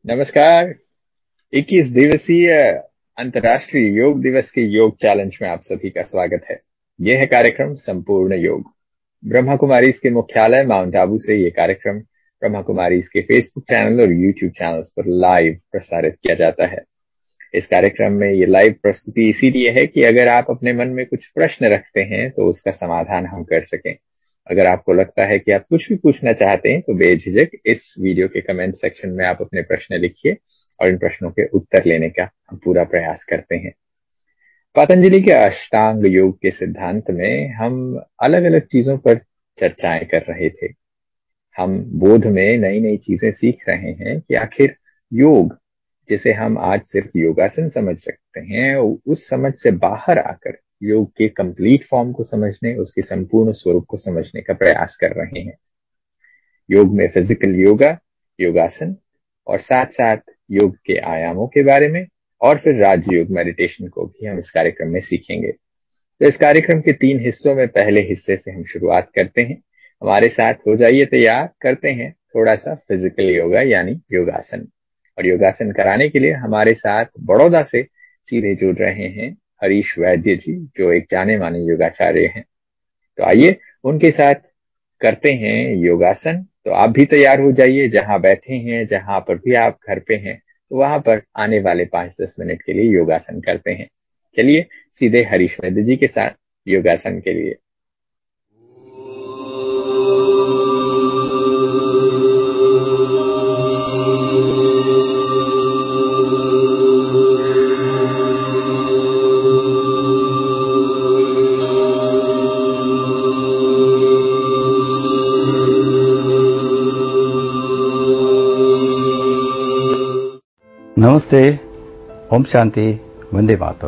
नमस्कार। 21 दिवसीय अंतर्राष्ट्रीय योग दिवस के योग चैलेंज में आप सभी का स्वागत है। यह है कार्यक्रम संपूर्ण योग। ब्रह्मा कुमारीज के मुख्यालय माउंट आबू से ये कार्यक्रम ब्रह्मा कुमारीज के फेसबुक चैनल और यूट्यूब चैनल्स पर लाइव प्रसारित किया जाता है। इस कार्यक्रम में ये लाइव प्रस्तुति इसीलिए है कि अगर आप अपने मन में कुछ प्रश्न रखते हैं तो उसका समाधान हम कर सकें। अगर आपको लगता है कि आप कुछ भी पूछना चाहते हैं तो बेझिझक इस वीडियो के कमेंट सेक्शन में आप अपने प्रश्न लिखिए और इन प्रश्नों के उत्तर लेने का हम पूरा प्रयास करते हैं। पतंजलि के अष्टांग योग के सिद्धांत में हम अलग अलग चीजों पर चर्चाएं कर रहे थे। हम बोध में नई नई चीजें सीख रहे हैं कि आखिर योग, जिसे हम आज सिर्फ योगासन समझ सकते हैं, उस समझ से बाहर आकर योग के कंप्लीट फॉर्म को समझने, उसके संपूर्ण स्वरूप को समझने का प्रयास कर रहे हैं। योग में फिजिकल योगा, योगासन और साथ साथ योग के आयामों के बारे में और फिर राजयोग मेडिटेशन को भी हम इस कार्यक्रम में सीखेंगे। तो इस कार्यक्रम के 3 हिस्सों में पहले हिस्से से हम शुरुआत करते हैं। हमारे साथ हो जाइए तैयार, करते हैं थोड़ा सा फिजिकल योगा यानी योगासन। और योगासन कराने के लिए हमारे साथ बड़ौदा से सीधे जुड़ रहे हैं हरीश वैद्य जी, जो एक जाने माने योगाचार्य हैं। तो आइए उनके साथ करते हैं योगासन। तो आप भी तैयार हो जाइए, जहां बैठे हैं, जहां पर भी आप घर पे हैं, तो वहां पर आने वाले 5-10 मिनट के लिए योगासन करते हैं। चलिए सीधे हरीश वैद्य जी के साथ योगासन के लिए। नमस्ते, ओम शांति, वंदे मातरम।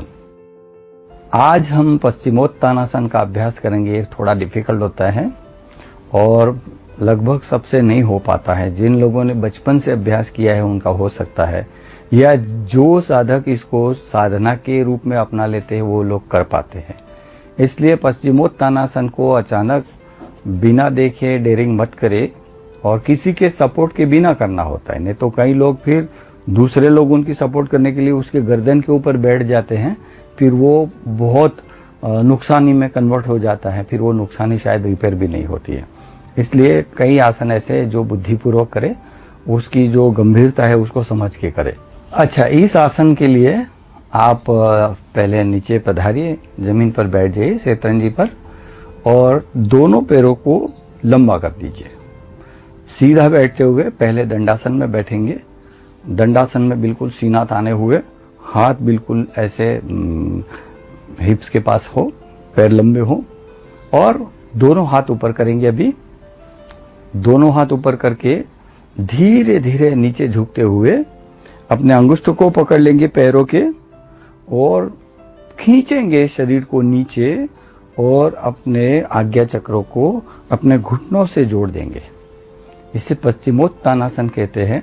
आज हम पश्चिमोत्तानासन का अभ्यास करेंगे। थोड़ा डिफिकल्ट होता है और लगभग सबसे नहीं हो पाता है। जिन लोगों ने बचपन से अभ्यास किया है उनका हो सकता है, या जो साधक इसको साधना के रूप में अपना लेते हैं वो लोग कर पाते हैं। इसलिए पश्चिमोत्तानासन को अचानक बिना देखे डेयरिंग मत करे और किसी के सपोर्ट के बिना करना होता है। नहीं तो कई लोग फिर दूसरे लोग उनकी सपोर्ट करने के लिए उसके गर्दन के ऊपर बैठ जाते हैं, फिर वो बहुत नुकसानी में कन्वर्ट हो जाता है। फिर वो नुकसानी शायद रिपेयर भी नहीं होती है। इसलिए कई आसन ऐसे जो बुद्धिपूर्वक करे, उसकी जो गंभीरता है उसको समझ के करे। अच्छा, इस आसन के लिए आप पहले नीचे पधारिए, जमीन पर बैठ जाइए शतरंजी पर और दोनों पैरों को लंबा कर दीजिए। सीधा बैठते हुए पहले दंडासन में बैठेंगे। दंडासन में बिल्कुल सीना ताने हुए, हाथ बिल्कुल ऐसे हिप्स के पास हो, पैर लंबे हो और दोनों हाथ ऊपर करेंगे। अभी दोनों हाथ ऊपर करके धीरे धीरे नीचे झुकते हुए अपने अंगुष्ठ को पकड़ लेंगे पैरों के और खींचेंगे शरीर को नीचे और अपने आज्ञा चक्रों को अपने घुटनों से जोड़ देंगे। इसे पश्चिमोत्तानासन कहते हैं।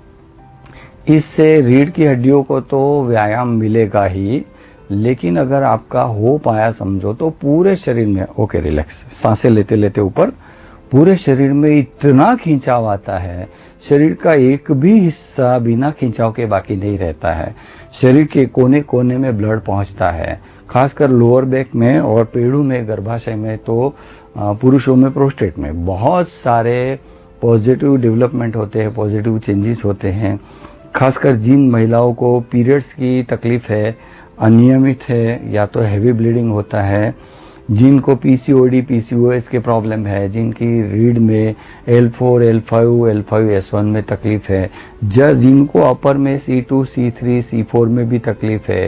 इससे रीढ़ की हड्डियों को तो व्यायाम मिलेगा ही, लेकिन अगर आपका हो पाया समझो तो पूरे शरीर में, ओके रिलैक्स, सांसें लेते लेते ऊपर, पूरे शरीर में इतना खिंचाव आता है, शरीर का एक भी हिस्सा बिना खिंचाव के बाकी नहीं रहता है। शरीर के कोने कोने में ब्लड पहुंचता है, खासकर लोअर बैक में और पेड़ों में, गर्भाशय में, तो पुरुषों में प्रोस्टेट में बहुत सारे पॉजिटिव डेवलपमेंट होते हैं, पॉजिटिव चेंजेस होते हैं। खासकर जिन महिलाओं को पीरियड्स की तकलीफ है, अनियमित है या तो हैवी ब्लीडिंग होता है, जिनको पीसीओडी, पीसीओएस के प्रॉब्लम है, जिनकी रीढ़ में L4, L5, L5S1 में तकलीफ है, जिनको अपर में C2, C3, C4 में भी तकलीफ है,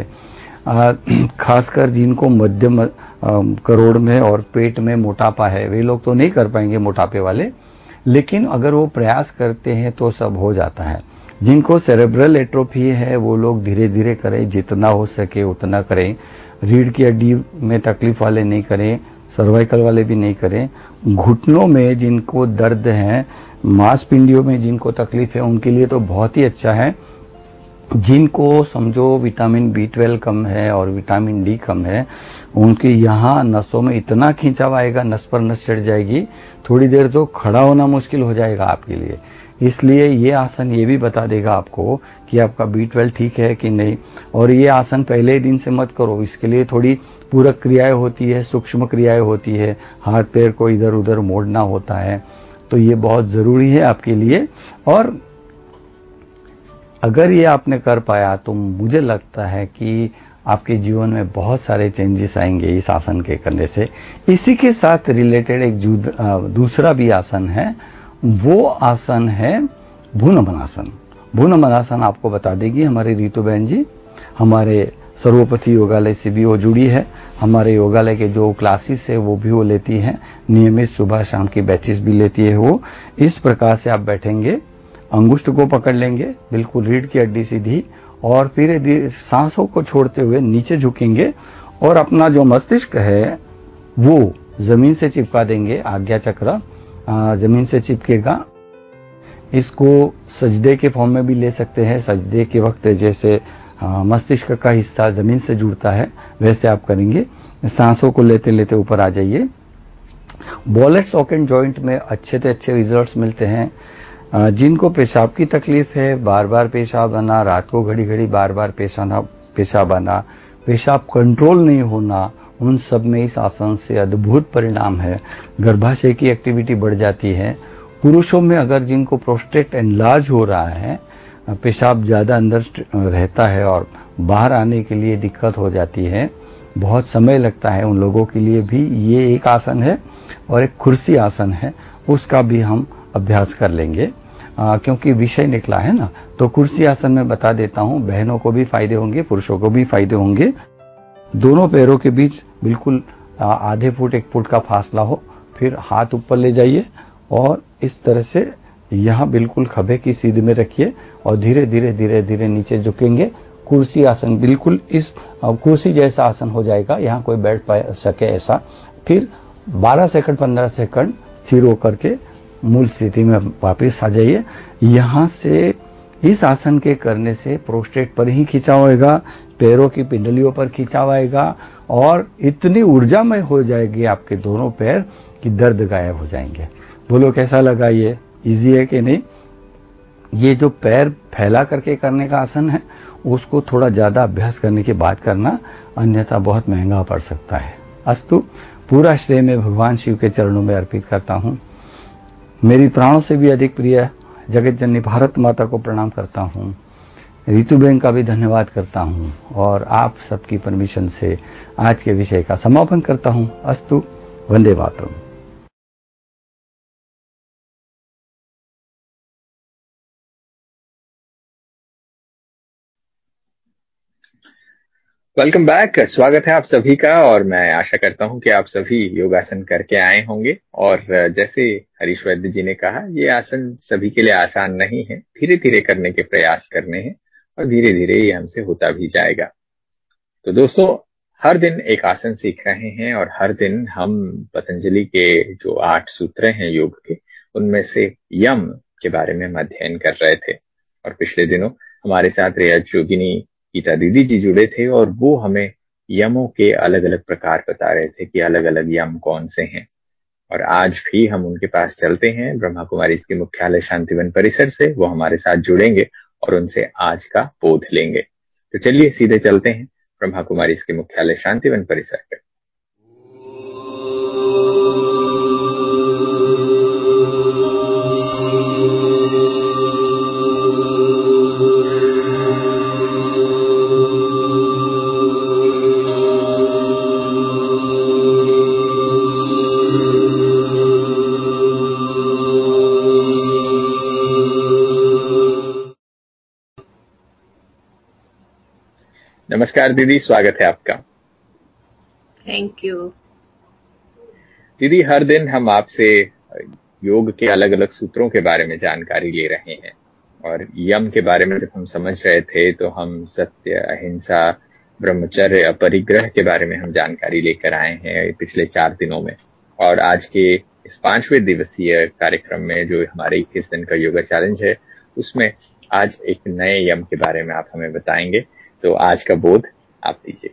खासकर जिनको मध्यम करोड़ में और पेट में मोटापा है, वे लोग तो नहीं कर पाएंगे मोटापे वाले, लेकिन अगर वो प्रयास करते हैं तो सब हो जाता है। जिनको सेरेब्रल एट्रोफी है वो लोग धीरे धीरे करें, जितना हो सके उतना करें। रीढ़ की हड्डी में तकलीफ वाले नहीं करें, सर्वाइकल वाले भी नहीं करें। घुटनों में जिनको दर्द है, मांसपिंडियों में जिनको तकलीफ है, उनके लिए तो बहुत ही अच्छा है। जिनको समझो विटामिन B12 कम है और विटामिन D कम है, उनके यहाँ नसों में इतना खिंचाव आएगा, नस पर नस चढ़ जाएगी, थोड़ी देर तो खड़ा होना मुश्किल हो जाएगा आपके लिए। इसलिए ये आसन ये भी बता देगा आपको कि आपका B12 ठीक है कि नहीं। और ये आसन पहले दिन से मत करो, इसके लिए थोड़ी पूरक क्रियाएं होती है, सूक्ष्म क्रियाएं होती है, हाथ पैर को इधर उधर मोड़ना होता है, तो ये बहुत जरूरी है आपके लिए। और अगर ये आपने कर पाया तो मुझे लगता है कि आपके जीवन में बहुत सारे चेंजेस आएंगे इस आसन के करने से। इसी के साथ रिलेटेड एक दूसरा भी आसन है, वो आसन है भूनमनासन। भूनमनासन आपको बता देगी हमारी रितु बहन जी। हमारे सर्वोपति योगालय से भी वो जुड़ी है, हमारे योगालय के जो क्लासेस है वो भी वो लेती है, नियमित सुबह शाम की बैचेस भी लेती है वो। इस प्रकार से आप बैठेंगे, अंगुष्ठ को पकड़ लेंगे, बिल्कुल रीढ़ की हड्डी सीधी, और फिर धीरे सांसों को छोड़ते हुए नीचे झुकेंगे और अपना जो मस्तिष्क है वो जमीन से चिपका देंगे। आज्ञा चक्र जमीन से चिपकेगा। इसको सजदे के फॉर्म में भी ले सकते हैं। सजदे के वक्त जैसे मस्तिष्क का हिस्सा जमीन से जुड़ता है वैसे आप करेंगे। सांसों को लेते लेते ऊपर आ जाइए। बॉल एंड सॉकेट जॉइंट में अच्छे से अच्छे रिजल्ट्स मिलते हैं। जिनको पेशाब की तकलीफ है, बार बार पेशाब आना, रात को घड़ी घड़ी बार बार पेशाब आना, पेशाब कंट्रोल नहीं होना, उन सब में इस आसन से अद्भुत परिणाम है। गर्भाशय की एक्टिविटी बढ़ जाती है। पुरुषों में अगर जिनको प्रोस्टेट एनलार्ज हो रहा है, पेशाब ज्यादा अंदर रहता है और बाहर आने के लिए दिक्कत हो जाती है, बहुत समय लगता है, उन लोगों के लिए भी ये एक आसन है। और एक कुर्सी आसन है, उसका भी हम अभ्यास कर लेंगे। क्योंकि विषय निकला है ना, तो कुर्सी आसन में बता देता हूं, बहनों को भी फायदे होंगे, पुरुषों को भी फायदे होंगे। दोनों पैरों के बीच बिल्कुल आधे फुट 1 फुट का फासला हो, फिर हाथ ऊपर ले जाइए और इस तरह से यहां बिल्कुल खभे की सीध में रखिए और धीरे धीरे धीरे धीरे नीचे झुकेंगे। कुर्सी आसन बिल्कुल इस कुर्सी जैसा आसन हो जाएगा, यहां कोई बैठ पा सके ऐसा। फिर 12 सेकंड 15 सेकंड स्थिर होकर के मूल स्थिति में वापस आ जाइए। यहां से इस आसन के करने से प्रोस्टेट पर ही खिंचाव होगा, पैरों की पिंडलियों पर खिंचाव आएगा और इतनी ऊर्जामय हो जाएगी आपके दोनों पैर कि दर्द गायब हो जाएंगे। बोलो कैसा लगा? ये इजी है कि नहीं? ये जो पैर फैला करके करने का आसन है उसको थोड़ा ज्यादा अभ्यास करने के बाद करना, अन्यथा बहुत महंगा पड़ सकता है। अस्तु, पूरा श्रेय मैं भगवान शिव के चरणों में अर्पित करता हूं। मेरी प्राणों से भी अधिक प्रिय जगत जननी भारत माता को प्रणाम करता हूं। रितु बहन का भी धन्यवाद करता हूं और आप सबकी परमिशन से आज के विषय का समापन करता हूं। अस्तु, वंदे मातरम। Welcome back. स्वागत है आप सभी का और मैं आशा करता हूं कि आप सभी योगासन करके आए होंगे। और जैसे हरीश वैद्य जी ने कहा, ये आसन सभी के लिए आसान नहीं है, धीरे धीरे करने के प्रयास करने हैं और धीरे धीरे ये हमसे होता भी जाएगा। तो दोस्तों, हर दिन एक आसन सीख रहे हैं और हर दिन हम पतंजलि के जो 8 सूत्र हैं योग के, उनमें से यम के बारे में हम अध्ययन कर रहे थे। और पिछले दिनों हमारे साथ रेयज योगिनी गीता दीदी जी जुड़े थे और वो हमें यमों के अलग अलग प्रकार बता रहे थे कि अलग अलग यम कौन से हैं। और आज भी हम उनके पास चलते हैं, ब्रह्मा कुमारी इसके मुख्यालय शांतिवन परिसर से वो हमारे साथ जुड़ेंगे और उनसे आज का बोध लेंगे। तो चलिए सीधे चलते हैं ब्रह्मा कुमारी इसके मुख्यालय शांतिवन परिसर पे। नमस्कार दीदी, स्वागत है आपका। थैंक यू दीदी। हर दिन हम आपसे योग के अलग अलग सूत्रों के बारे में जानकारी ले रहे हैं और यम के बारे में जब हम समझ रहे थे तो हम सत्य, अहिंसा, ब्रह्मचर्य, अपरिग्रह के बारे में हम जानकारी लेकर आए हैं पिछले 4 दिनों में। और आज के इस 5वें दिवसीय कार्यक्रम में जो हमारे 21 दिन का योगा चैलेंज है, उसमें आज एक नए यम के बारे में आप हमें बताएंगे। तो आज का बोध आप दीजिए।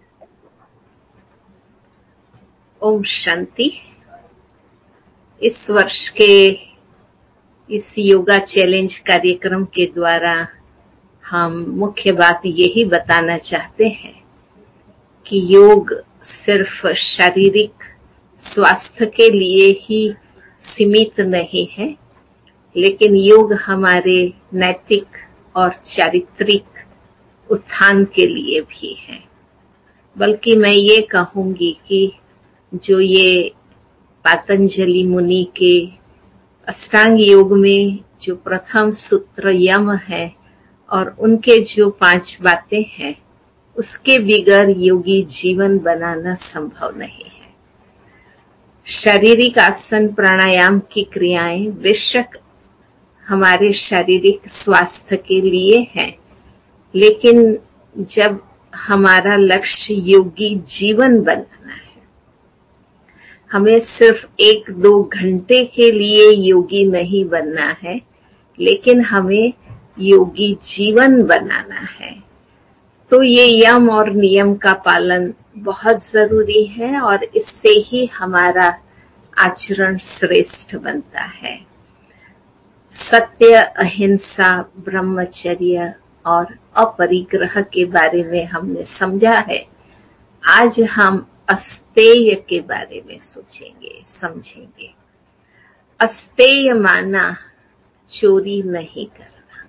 ओम शांति। इस वर्ष के इस योगा चैलेंज कार्यक्रम के द्वारा हम मुख्य बात यही बताना चाहते हैं कि योग सिर्फ शारीरिक स्वास्थ्य के लिए ही सीमित नहीं है, लेकिन योग हमारे नैतिक और चारित्रिक उत्थान के लिए भी है। बल्कि मैं ये कहूंगी कि जो ये पातंजलि मुनि के अष्टांग योग में जो प्रथम सूत्र यम है और उनके जो 5 बातें हैं, उसके बिगर योगी जीवन बनाना संभव नहीं है। शारीरिक आसन प्राणायाम की क्रियाएं बेशक हमारे शारीरिक स्वास्थ्य के लिए हैं, लेकिन जब हमारा लक्ष्य योगी जीवन बनाना है, हमें सिर्फ 1-2 घंटे के लिए योगी नहीं बनना है, लेकिन हमें योगी जीवन बनाना है, तो ये यम और नियम का पालन बहुत जरूरी है और इससे ही हमारा आचरण श्रेष्ठ बनता है। सत्य, अहिंसा, ब्रह्मचर्य और अपरिग्रह के बारे में हमने समझा है। आज हम अस्तेय के बारे में सोचेंगे, समझेंगे। अस्तेय माना चोरी नहीं करना,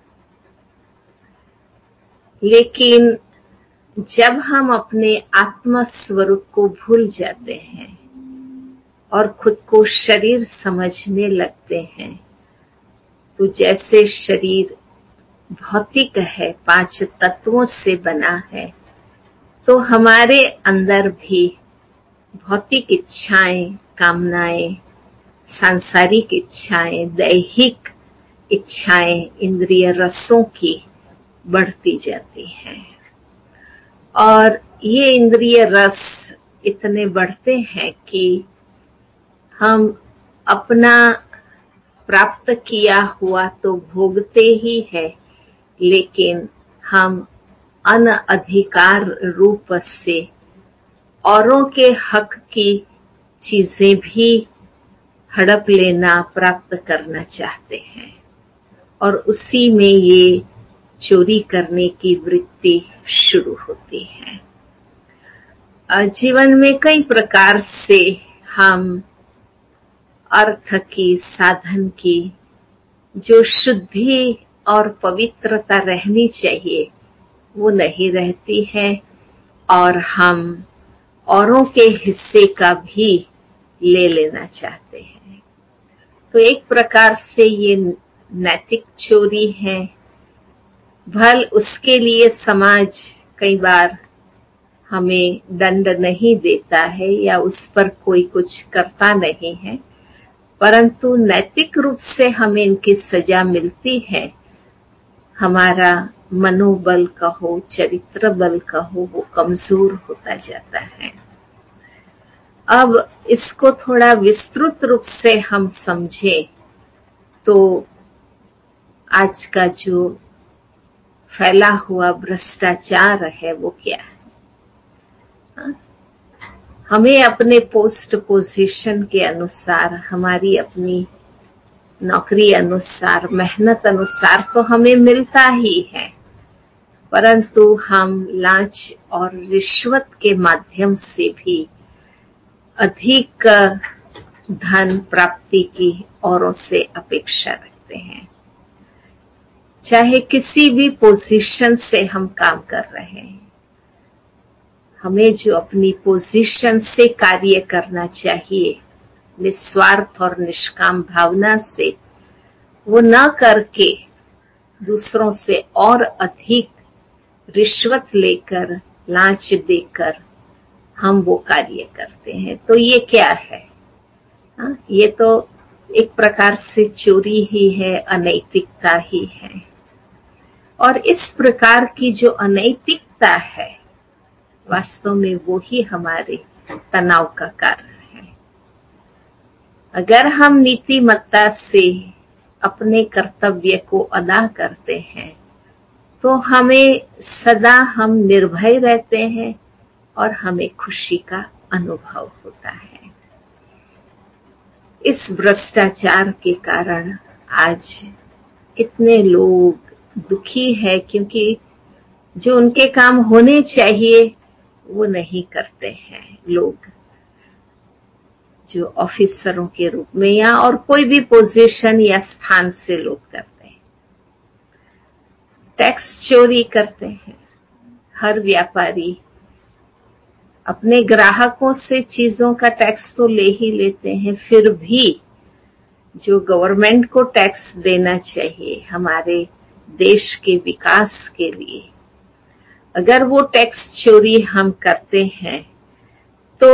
लेकिन जब हम अपने आत्म स्वरूप को भूल जाते हैं और खुद को शरीर समझने लगते हैं, तो जैसे शरीर भौतिक है, 5 तत्वों से बना है, तो हमारे अंदर भी भौतिक इच्छाएं, कामनाएं, सांसारिक इच्छाएं, दैहिक इच्छाएं, इंद्रिय रसों की बढ़ती जाती हैं। और ये इंद्रिय रस इतने बढ़ते हैं कि हम अपना प्राप्त किया हुआ तो भोगते ही है, लेकिन हम अनअधिकार रूप से औरों के हक की चीजें भी हड़प लेना, प्राप्त करना चाहते हैं और उसी में ये चोरी करने की वृत्ति शुरू होती है। जीवन में कई प्रकार से हम अर्थ की, साधन की जो शुद्धि और पवित्रता रहनी चाहिए वो नहीं रहती है और हम औरों के हिस्से का भी ले लेना चाहते हैं। तो एक प्रकार से ये नैतिक चोरी है। भल उसके लिए समाज कई बार हमें दंड नहीं देता है या उस पर कोई कुछ करता नहीं है, परंतु नैतिक रूप से हमें इनकी सजा मिलती है। हमारा मनोबल कहो, चरित्र बल कहो, वो कमजोर होता जाता है। अब इसको थोड़ा विस्तृत रूप से हम समझें तो आज का जो फैला हुआ भ्रष्टाचार है वो क्या है? हमें अपने पोस्ट पोजीशन के अनुसार, हमारी अपनी नौकरी अनुसार, मेहनत अनुसार तो हमें मिलता ही है, परंतु हम लांच और रिश्वत के माध्यम से भी अधिक धन प्राप्ति की औरों से अपेक्षा रखते हैं। चाहे किसी भी पोजीशन से हम काम कर रहे हैं, हमें जो अपनी पोजीशन से कार्य करना चाहिए निस्वार्थ और निष्काम भावना से, वो न करके दूसरों से और अधिक रिश्वत लेकर, लांच देकर हम वो कार्य करते हैं। तो ये क्या है? ये तो एक प्रकार से चोरी ही है, अनैतिकता ही है। और इस प्रकार की जो अनैतिकता है, वास्तव में वो ही हमारे तनाव का कारण है। अगर हम नीतिमत्ता से अपने कर्तव्य को अदा करते हैं तो हमें सदा हम निर्भय रहते हैं और हमें खुशी का अनुभव होता है। इस भ्रष्टाचार के कारण आज कितने लोग दुखी है क्योंकि जो उनके काम होने चाहिए वो नहीं करते हैं लोग, जो ऑफिसरों के रूप में या और कोई भी पोजीशन या स्थान से लोग करते हैं। टैक्स चोरी करते हैं। हर व्यापारी अपने ग्राहकों से चीजों का टैक्स तो ले ही लेते हैं, फिर भी जो गवर्नमेंट को टैक्स देना चाहिए हमारे देश के विकास के लिए, अगर वो टैक्स चोरी हम करते हैं तो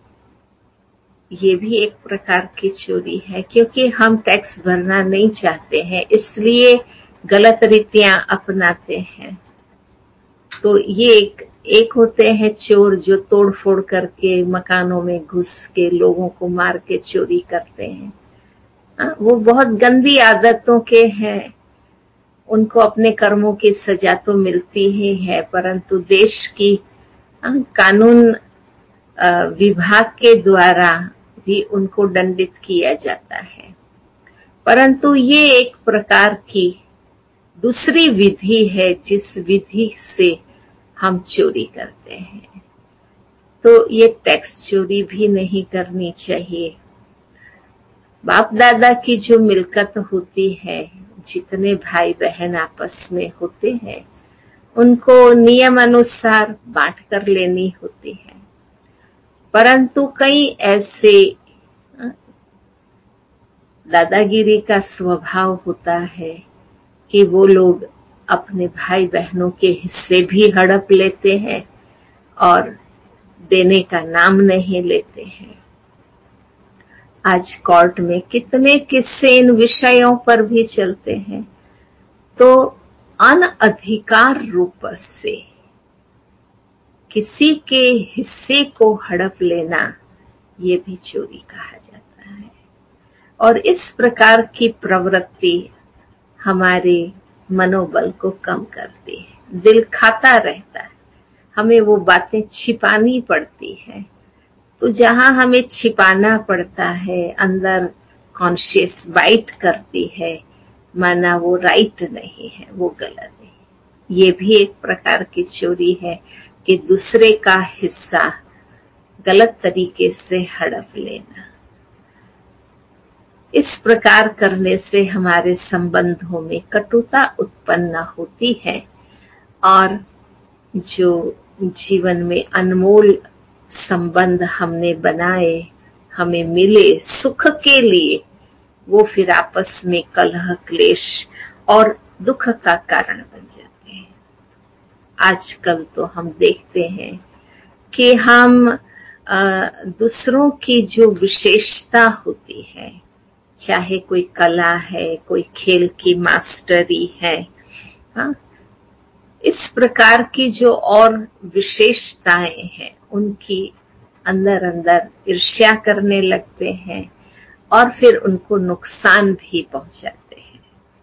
ये भी एक प्रकार की चोरी है, क्योंकि हम टैक्स भरना नहीं चाहते हैं, इसलिए गलत रीतियां अपनाते हैं। तो ये एक होते हैं चोर जो तोड़ फोड़ करके मकानों में घुस के लोगों को मार के चोरी करते हैं। वो बहुत गंदी आदतों के हैं, उनको अपने कर्मों की सजा तो मिलती ही है, परंतु देश की कानून विभाग के द्वारा भी उनको दंडित किया जाता है। परंतु ये एक प्रकार की दूसरी विधि है जिस विधि से हम चोरी करते हैं। तो ये टैक्स चोरी भी नहीं करनी चाहिए। बाप दादा की जो मिल्कियत होती है, जितने भाई बहन आपस में होते हैं, उनको नियम अनुसार बांट कर लेनी होती है। परंतु कई ऐसे दादागिरी का स्वभाव होता है कि वो लोग अपने भाई बहनों के हिस्से भी हड़प लेते हैं और देने का नाम नहीं लेते हैं। आज कोर्ट में कितने किस्से इन विषयों पर भी चलते हैं। तो अनधिकार रूप से किसी के हिस्से को हड़प लेना, ये भी चोरी कहा जाता है। और इस प्रकार की प्रवृत्ति हमारे मनोबल को कम करती है। दिल खाता रहता है, हमें वो बातें छिपानी पड़ती है। तो जहां हमें छिपाना पड़ता है, अंदर कॉन्शियस बाइट करती है, माना वो राइट नहीं है, वो गलत है। ये भी एक प्रकार की चोरी है कि दूसरे का हिस्सा गलत तरीके से हड़प लेना। इस प्रकार करने से हमारे संबंधों में कटुता उत्पन्न होती है और जो जीवन में अनमोल संबंध हमने बनाए, हमें मिले सुख के लिए, वो फिर आपस में कलह क्लेश और दुख का कारण बन जाते हैं। आजकल तो हम देखते हैं कि हम दूसरों की जो विशेषता होती है, चाहे कोई कला है, कोई खेल की मास्टरी है, हाँ, इस प्रकार की जो और विशेषताएं हैं, उनकी अंदर अंदर ईर्ष्या करने लगते हैं और फिर उनको नुकसान भी पहुंचाते हैं।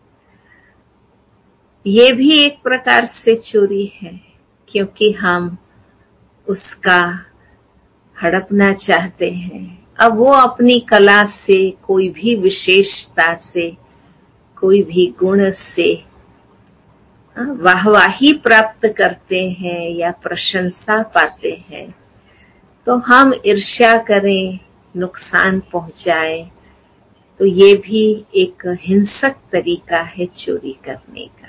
ये भी एक प्रकार से चोरी है, क्योंकि हम उसका हड़पना चाहते हैं। अब वो अपनी कला से, कोई भी विशेषता से, कोई भी गुण से वाहवाही प्राप्त करते हैं या प्रशंसा पाते हैं, तो हम ईर्ष्या करें, नुकसान पहुंचाएं, तो ये भी एक हिंसक तरीका है चोरी करने का।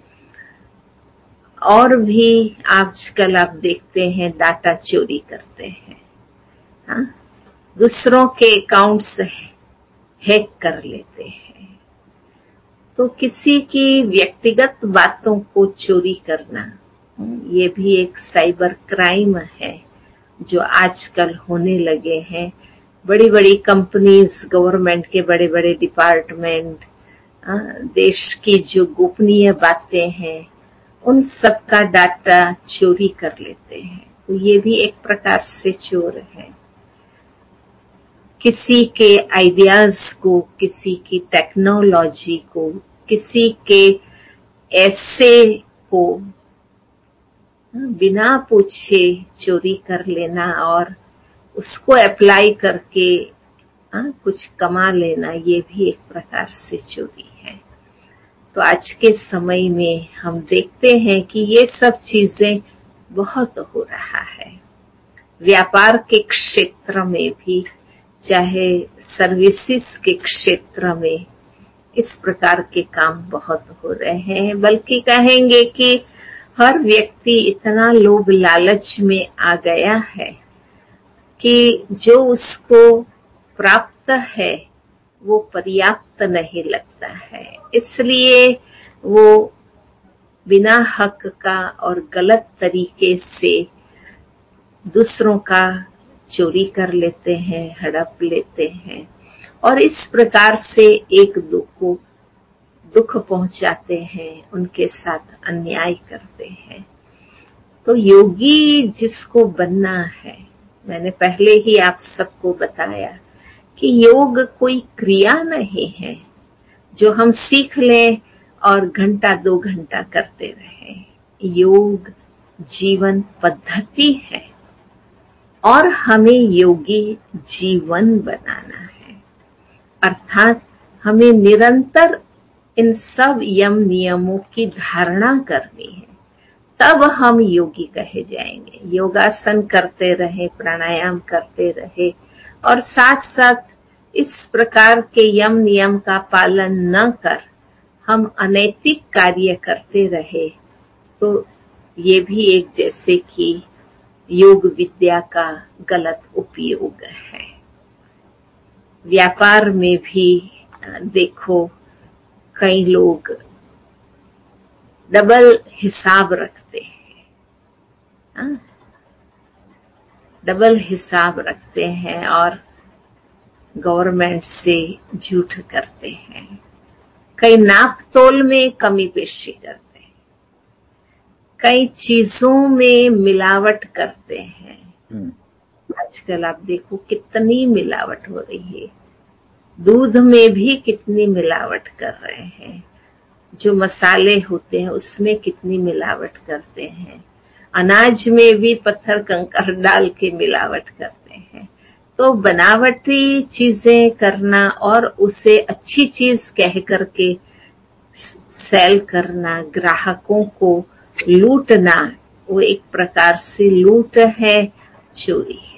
और भी आजकल आप देखते हैं डाटा चोरी करते हैं, हाँ? दूसरों के अकाउंट्स हैक कर लेते हैं। तो किसी की व्यक्तिगत बातों को चोरी करना, ये भी एक साइबर क्राइम है जो आजकल होने लगे हैं। बड़ी बड़ी कंपनीज, गवर्नमेंट के बड़े बड़े डिपार्टमेंट, देश की जो गोपनीय बातें हैं, उन सब का डाटा चोरी कर लेते हैं। तो ये भी एक प्रकार से चोर है। किसी के आइडियाज को, किसी की टेक्नोलॉजी को, किसी के ऐसे को बिना पूछे चोरी कर लेना और उसको अप्लाई करके कुछ कमा लेना, ये भी एक प्रकार से चोरी है। तो आज के समय में हम देखते हैं कि ये सब चीजें बहुत हो रहा है। व्यापार के क्षेत्र में भी, चाहे सर्विसेज के क्षेत्र में, इस प्रकार के काम बहुत हो रहे हैं। बल्कि कहेंगे कि हर व्यक्ति इतना लोभ लालच में आ गया है कि जो उसको प्राप्त है वो पर्याप्त नहीं लगता है, इसलिए वो बिना हक का और गलत तरीके से दूसरों का चोरी कर लेते हैं, हड़प लेते हैं और इस प्रकार से एक को दुख पहुंचाते हैं, उनके साथ अन्याय करते हैं। तो योगी जिसको बनना है, मैंने पहले ही आप सबको बताया कि योग कोई क्रिया नहीं है जो हम सीख लें और घंटा 2 घंटा करते रहें। योग जीवन पद्धति है और हमें योगी जीवन बनाना है। अर्थात हमें निरंतर इन सब यम नियमों की धारणा करनी है, तब हम योगी कहे जाएंगे। योगासन करते रहे, प्राणायाम करते रहे और साथ साथ इस प्रकार के यम नियम का पालन न कर हम अनैतिक कार्य करते रहे, तो ये भी एक जैसे कि योग विद्या का गलत उपयोग है। व्यापार में भी देखो, कई लोग डबल हिसाब रखते हैं, डबल हिसाब रखते हैं और गवर्नमेंट से झूठ करते हैं। कई नाप तोल में कमी पेशी करते हैं, कई चीजों में मिलावट करते हैं। आजकल आप देखो कितनी मिलावट हो रही है, दूध में भी कितनी मिलावट कर रहे हैं, जो मसाले होते हैं उसमें कितनी मिलावट करते हैं, अनाज में भी पत्थर कंकर डाल के मिलावट करते हैं। तो बनावटी चीजें करना और उसे अच्छी चीज कह करके सेल करना, ग्राहकों को लूटना, वो एक प्रकार से लूट है, चोरी है।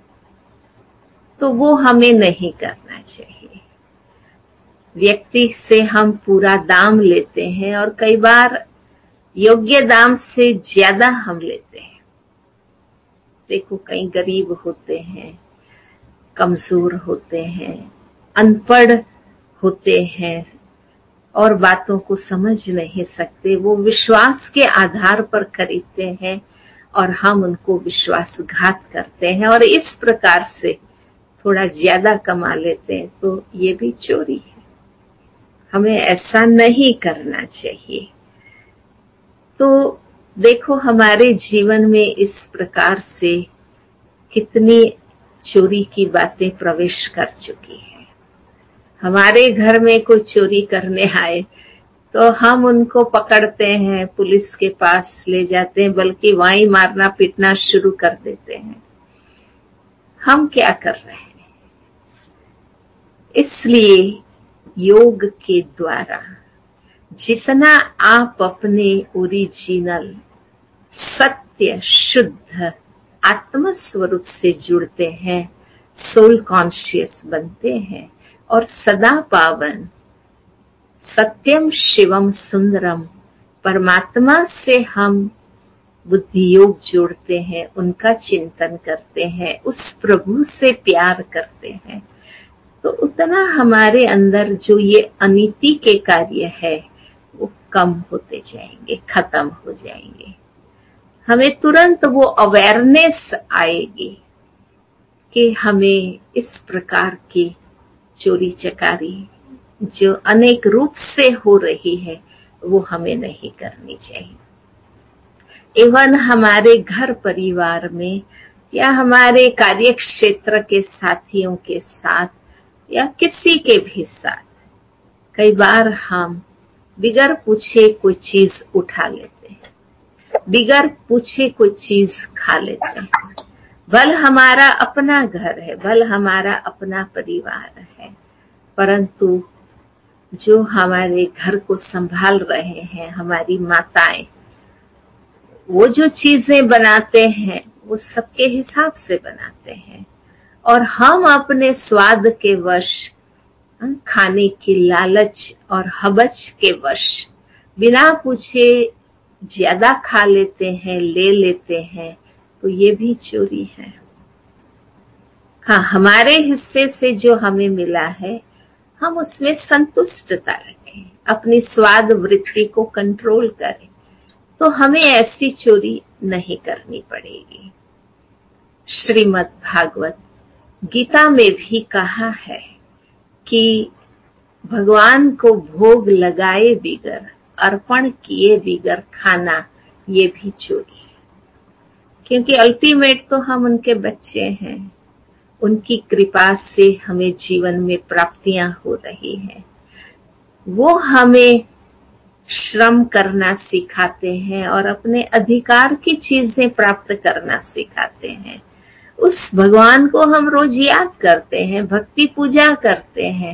तो वो हमें नहीं करना चाहिए। व्यक्ति से हम पूरा दाम लेते हैं और कई बार योग्य दाम से ज्यादा हम लेते हैं। देखो, कई गरीब होते हैं, कमजोर होते हैं, अनपढ़ होते हैं और बातों को समझ नहीं सकते। वो विश्वास के आधार पर खरीदते हैं और हम उनको विश्वासघात करते हैं और इस प्रकार से थोड़ा ज्यादा कमा लेते हैं। तो ये भी चोरी है। हमें ऐसा नहीं करना चाहिए। तो देखो, हमारे जीवन में इस प्रकार से कितनी चोरी की बातें प्रवेश कर चुकी है। हमारे घर में कोई चोरी करने आए तो हम उनको पकड़ते हैं, पुलिस के पास ले जाते हैं, बल्कि वहीं मारना पीटना शुरू कर देते हैं। हम क्या कर रहे हैं? इसलिए योग के द्वारा जितना आप अपने ओरिजिनल सत्य शुद्ध आत्म स्वरूप से जुड़ते हैं, सोल कॉन्शियस बनते हैं और सदा पावन सत्यम शिवम सुंदरम परमात्मा से हम बुद्धि योग जोड़ते हैं, उनका चिंतन करते हैं, उस प्रभु से प्यार करते हैं, तो उतना हमारे अंदर जो ये अनीति के कार्य है वो कम होते जाएंगे, खत्म हो जाएंगे। हमें तुरंत वो अवेयरनेस आएगी कि हमें इस प्रकार की चोरी चकारी जो अनेक रूप से हो रही है वो हमें नहीं करनी चाहिए। एवं हमारे घर परिवार में या हमारे कार्य क्षेत्र के साथियों के साथ या किसी के भी साथ कई बार हम बिगर पूछे कोई चीज उठा लेते हैं, बिगर पूछे कोई चीज खा लेते हैं, भल हमारा अपना घर है, भल हमारा अपना परिवार है, परंतु जो हमारे घर को संभाल रहे हैं, हमारी माताएं, वो जो चीजें बनाते हैं वो सबके हिसाब से बनाते हैं, और हम अपने स्वाद के वश, खाने की लालच और हवस के वश बिना पूछे ज्यादा खा लेते हैं, ले लेते हैं, तो ये भी चोरी है। हाँ, हमारे हिस्से से जो हमें मिला है हम उसमें संतुष्टता रखें, अपनी स्वाद वृत्ति को कंट्रोल करें, तो हमें ऐसी चोरी नहीं करनी पड़ेगी। श्रीमद् भागवत गीता में भी कहा है कि भगवान को भोग लगाए बिगर, अर्पण किए बिगर खाना, ये भी चोरी है, क्योंकि अल्टीमेट तो हम उनके बच्चे हैं, उनकी कृपा से हमें जीवन में प्राप्तियां हो रही हैं। वो हमें श्रम करना सिखाते हैं और अपने अधिकार की चीजें प्राप्त करना सिखाते हैं। उस भगवान को हम रोज याद करते हैं, भक्ति पूजा करते हैं,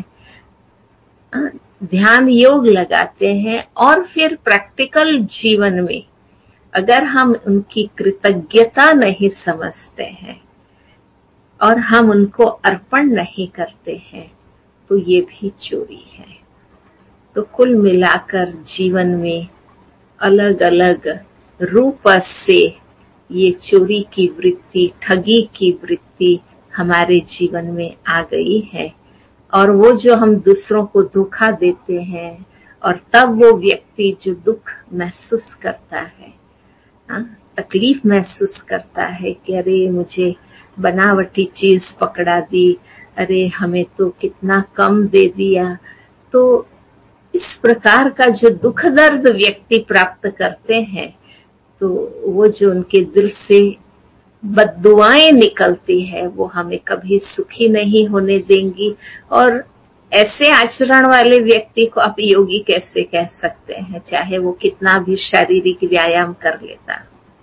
ध्यान योग लगाते हैं, और फिर प्रैक्टिकल जीवन में अगर हम उनकी कृतज्ञता नहीं समझते हैं और हम उनको अर्पण नहीं करते हैं, तो ये भी चोरी है। तो कुल मिलाकर जीवन में अलग अलग रूप से ये चोरी की वृत्ति, ठगी की वृत्ति हमारे जीवन में आ गई है, और वो जो हम दूसरों को धोखा देते हैं, और तब वो व्यक्ति जो दुख महसूस करता है, तकलीफ महसूस करता है कि अरे मुझे बनावटी चीज पकड़ा दी, अरे हमें तो कितना कम दे दिया, तो इस प्रकार का जो दुख दर्द व्यक्ति प्राप्त करते हैं, तो वो जो उनके दिल से बद्दुआएं निकलती है वो हमें कभी सुखी नहीं होने देंगी। और ऐसे आचरण वाले व्यक्ति को आप योगी कैसे कह सकते हैं, चाहे वो कितना भी शारीरिक व्यायाम कर लेता।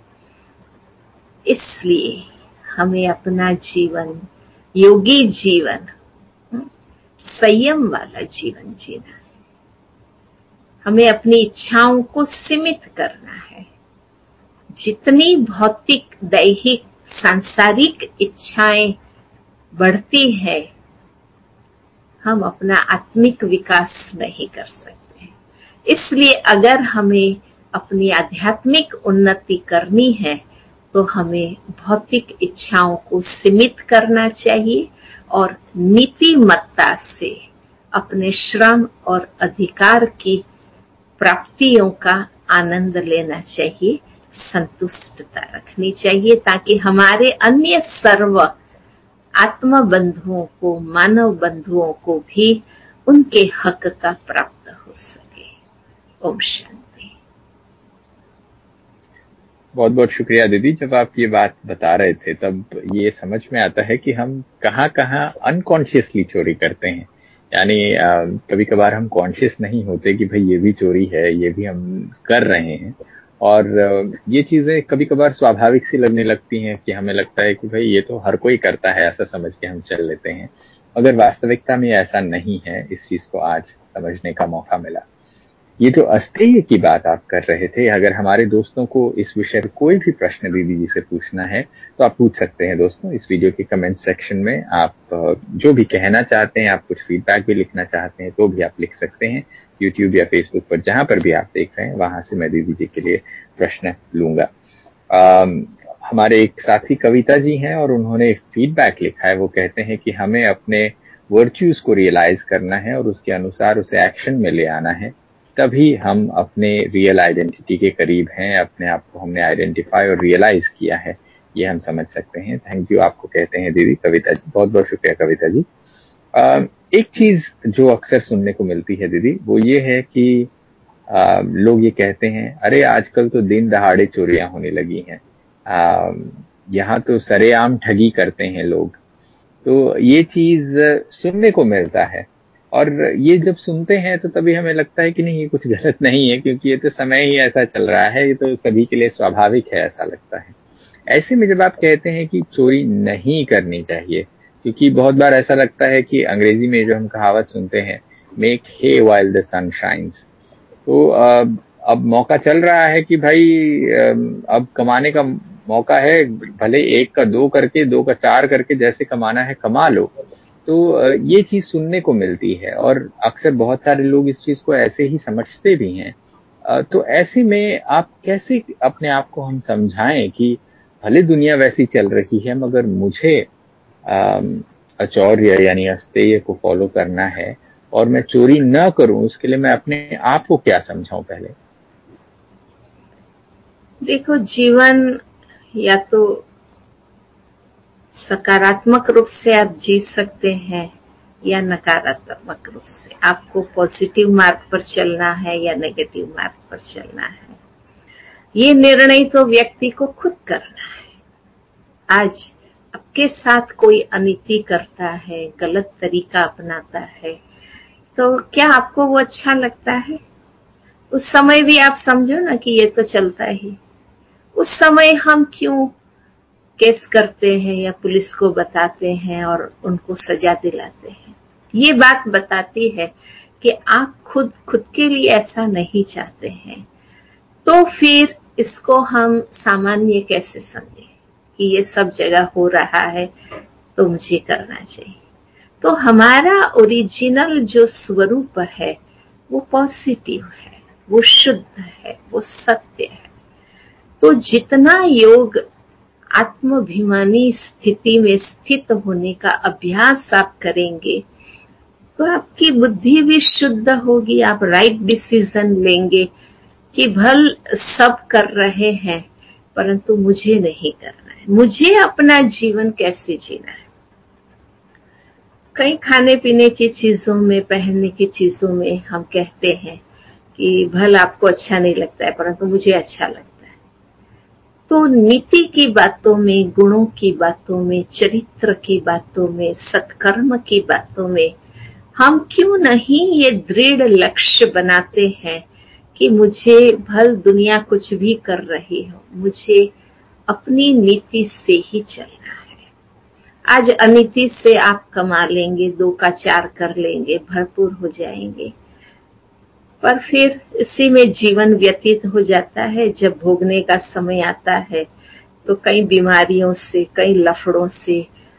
इसलिए हमें अपना जीवन, योगी जीवन, संयम वाला जीवन जीना है। हमें अपनी इच्छाओं को सीमित करना है। जितनी भौतिक, दैहिक, सांसारिक इच्छाएं बढ़ती है, हम अपना आत्मिक विकास नहीं कर सकते। इसलिए अगर हमें अपनी आध्यात्मिक उन्नति करनी है तो हमें भौतिक इच्छाओं को सीमित करना चाहिए और नीतिमत्ता से अपने श्रम और अधिकार की प्राप्तियों का आनंद लेना चाहिए, संतुष्टता रखनी चाहिए, ताकि हमारे अन्य सर्व आत्म बंधुओं को, मानव बंधुओं को भी उनके हक का प्राप्त हो सके। ओम शांति। बहुत बहुत शुक्रिया दीदी। जब आप ये बात बता रहे थे तब ये समझ में आता है कि हम कहाँ कहाँ अनकॉन्शियसली चोरी करते हैं। यानी कभी कभार हम कॉन्शियस नहीं होते कि भाई ये भी चोरी है, ये भी हम कर रहे हैं, और ये चीजें कभी कभार स्वाभाविक सी लगने लगती हैं कि हमें लगता है कि भाई ये तो हर कोई करता है, ऐसा समझ के हम चल लेते हैं, मगर वास्तविकता में ऐसा नहीं है। इस चीज को आज समझने का मौका मिला। ये जो अस्तेय की बात आप कर रहे थे, अगर हमारे दोस्तों को इस विषय पर कोई भी प्रश्न दीदी जी से पूछना है तो आप पूछ सकते हैं दोस्तों। इस वीडियो के कमेंट सेक्शन में आप जो भी कहना चाहते हैं, आप कुछ फीडबैक भी लिखना चाहते हैं तो भी आप लिख सकते हैं। यूट्यूब या फेसबुक पर जहां पर भी आप देख रहे हैं वहां से मैं दीदी जी के लिए प्रश्न लूंगा। हमारे एक साथी कविता जी हैं और उन्होंने फीडबैक लिखा है। वो कहते हैं कि हमें अपने वर्च्यूज को रियलाइज करना है और उसके अनुसार उसे एक्शन में ले आना है, तभी हम अपने रियल आइडेंटिटी के करीब हैं। अपने आप को हमने आइडेंटिफाई और रियलाइज किया है, ये हम समझ सकते हैं। थैंक यू आपको कहते हैं दीदी कविता जी। बहुत बहुत शुक्रिया कविता जी। एक चीज जो अक्सर सुनने को मिलती है दीदी, वो ये है कि लोग ये कहते हैं अरे आजकल तो दिन दहाड़े चोरियां होने लगी हैं, यहाँ तो सरेआम ठगी करते हैं लोग। तो ये चीज सुनने को मिलता है, और ये जब सुनते हैं तो तभी हमें लगता है कि नहीं, ये कुछ गलत नहीं है, क्योंकि ये तो समय ही ऐसा चल रहा है, ये तो सभी के लिए स्वाभाविक है, ऐसा लगता है। ऐसे में जब आप कहते हैं कि चोरी नहीं करनी चाहिए, क्योंकि बहुत बार ऐसा लगता है कि अंग्रेजी में जो हम कहावत सुनते हैं, make hay while the sun shines, तो अब मौका चल रहा है कि भाई अब कमाने का मौका है, भले एक का दो करके, दो का चार करके जैसे कमाना है कमा लो। तो ये चीज सुनने को मिलती है और अक्सर बहुत सारे लोग इस चीज को ऐसे ही समझते भी हैं। तो ऐसे में आप कैसे अपने आप को हम समझाएं कि भले दुनिया वैसी चल रही है मगर मुझे आचौर्य यानी अस्तेय को फॉलो करना है और मैं चोरी न करूं, उसके लिए मैं अपने आप को क्या समझाऊं पहले? देखो, जीवन या तो सकारात्मक रूप से आप जी सकते हैं या नकारात्मक रूप से। आपको पॉजिटिव मार्ग पर चलना है या नेगेटिव मार्ग पर चलना है, ये निर्णय तो व्यक्ति को खुद करना है। आज आपके साथ कोई अनीति करता है, गलत तरीका अपनाता है, तो क्या आपको वो अच्छा लगता है? उस समय भी आप समझो ना कि ये तो चलता ही। उस समय हम क्यों केस करते हैं या पुलिस को बताते हैं और उनको सजा दिलाते हैं? ये बात बताती है कि आप खुद के लिए ऐसा नहीं चाहते हैं। तो फिर इसको हम सामान्य कैसे समझें कि ये सब जगह हो रहा है तो मुझे करना चाहिए? तो हमारा ओरिजिनल जो स्वरूप है वो पॉजिटिव है, वो शुद्ध है, वो सत्य है। तो जितना योग आत्माभिमानी स्थिति में स्थित होने का अभ्यास आप करेंगे तो आपकी बुद्धि भी शुद्ध होगी, आप राइट डिसीजन लेंगे कि भल सब कर रहे हैं परंतु मुझे नहीं करना है, मुझे अपना जीवन कैसे जीना है। कई खाने पीने की चीजों में, पहनने की चीजों में हम कहते हैं कि भल आपको अच्छा नहीं लगता है परंतु मुझे अच्छा लगता है। तो नीति की बातों में, गुणों की बातों में, चरित्र की बातों में, सत्कर्म की बातों में हम क्यों नहीं ये दृढ़ लक्ष्य बनाते हैं कि मुझे भल दुनिया कुछ भी कर रही हो, मुझे अपनी नीति से ही चलना है। आज अनीति से आप कमा लेंगे, दो का चार कर लेंगे, भरपूर हो जाएंगे, पर फिर इसी में जीवन व्यतीत हो जाता है। जब भोगने का समय आता है तो कई बीमारियों से, कई लफड़ों से,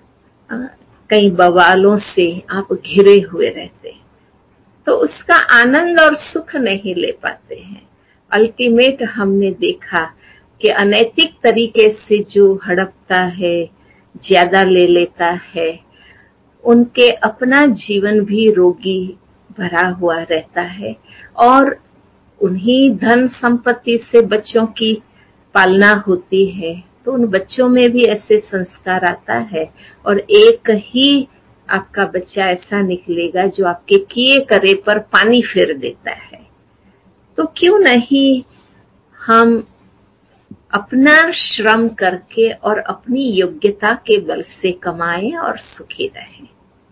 कई बवालों से आप घिरे हुए रहते हैं, तो उसका आनंद और सुख नहीं ले पाते हैं। अल्टीमेट हमने देखा कि अनैतिक तरीके से जो हड़पता है, ज्यादा ले लेता है, उनके अपना जीवन भी रोगी भरा हुआ रहता है और उन्हीं धन संपत्ति से बच्चों की पालना होती है, तो उन बच्चों में भी ऐसे संस्कार आता है और एक ही आपका बच्चा ऐसा निकलेगा जो आपके किए करे पर पानी फेर देता है। तो क्यों नहीं हम अपना श्रम करके और अपनी योग्यता के बल से कमाएं और सुखी रहें।